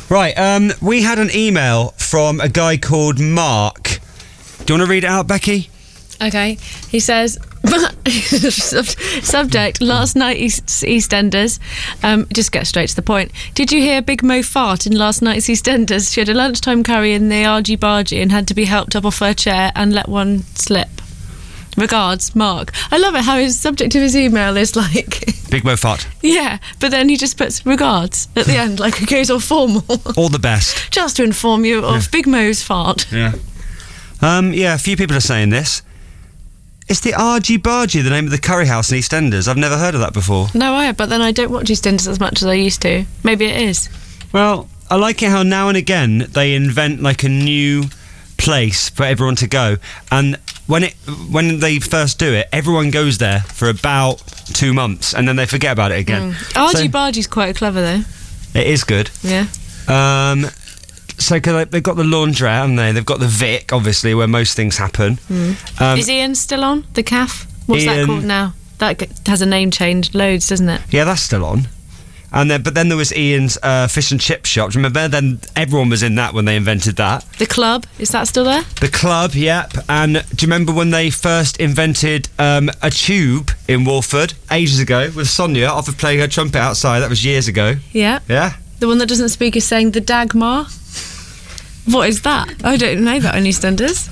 Right, we had an email from a guy called Mark. Do you want to read it out, Becky? Okay. He says, subject, last night EastEnders. Just get straight to the point. Did you hear Big Mo fart in last night's EastEnders? She had a lunchtime curry in the argy-bargy and had to be helped up off her chair and let one slip. Regards, Mark. I love it how his subject of his email is like... Big Mo fart. Yeah, but then he just puts regards at the end, like it goes all formal. All the best. Just to inform you of Big Mo's fart. Yeah. Yeah, a few people are saying this. Is the argy-bargy the name of the curry house in EastEnders? I've never heard of that before. No, but then I don't watch EastEnders as much as I used to. Maybe it is. Well, I like it how now and again they invent like a new place for everyone to go, and when they first do it, everyone goes there for about 2 months and then they forget about it again. Argy-bargy's quite clever though. It is good. Yeah. So they've got the laundrette, haven't they? They've got the Vic, obviously, where most things happen. Is Ian still on? The CAF? What's that called now? That has a name change, loads, doesn't it? Yeah, that's still on. But then there was Ian's fish and chip shop. Remember? Then everyone was in that when they invented that. The Club, is that still there? The Club, yep. And do you remember when they first invented a tube in Walford ages ago with Sonia off of playing her trumpet outside? That was years ago. Yeah. Yeah. The one that doesn't speak is saying the Dagmar. What is that? I don't know that on EastEnders.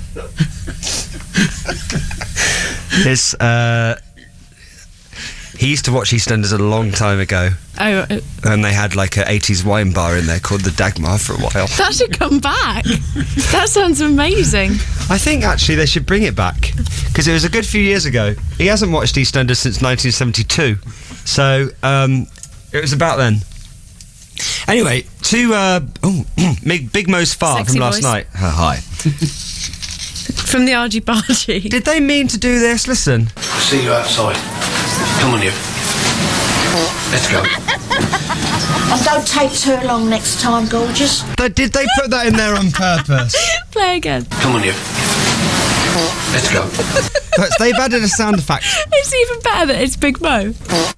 He used to watch EastEnders a long time ago. Oh. And they had like a 80s wine bar in there called the Dagmar for a while. That should come back. That sounds amazing. I think actually they should bring it back because it was a good few years ago. He hasn't watched EastEnders since 1972. So it was about then. Anyway, Big Mo's fart Sexy from last voice. night. Hi. From the argy-bargy. Did they mean to do this? Listen. I'll see you outside. Come on, you. Let's go. And don't take too long next time, gorgeous. Did they put that in there on purpose? Play again. Come on, you. Let's go. But they've added a sound effect. It's even better that it's Big Mo.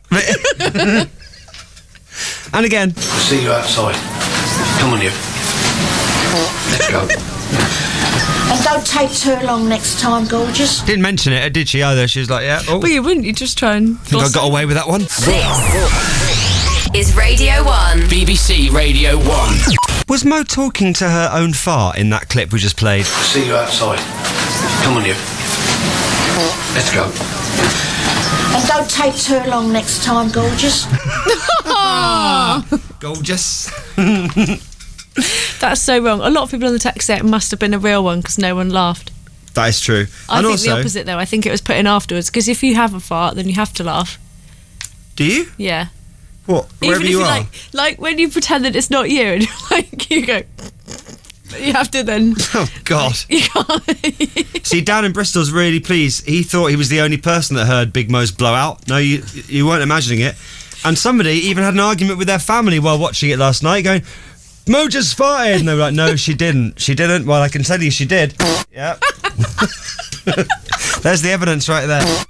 And again. I'll see you outside. Come on, you. Let's go. And don't take too long next time, gorgeous. Didn't mention it, did she either? She was like, yeah. Oh. Well, you wouldn't. You just try and... Think I got away with that one? This is Radio 1. BBC Radio 1. Was Mo talking to her own fart in that clip we just played? I'll see you outside. Come on, you. Let's go. And don't take too long next time, gorgeous. Gorgeous. That's so wrong. A lot of people on the text say it must have been a real one because no one laughed. That is true. I think the opposite, though. I think it was put in afterwards because if you have a fart, then you have to laugh. Do you? Yeah. What? Wherever Even if you are? like when you pretend that it's not you and you go... You have to then... Oh, God. You can't... See, down in Bristol's really pleased. He thought he was the only person that heard Big Mo's blowout. No, you weren't imagining it. And somebody even had an argument with their family while watching it last night, going, Mo just farted. And they were like, no, she didn't. She didn't. Well, I can tell you she did. Yep. There's the evidence right there.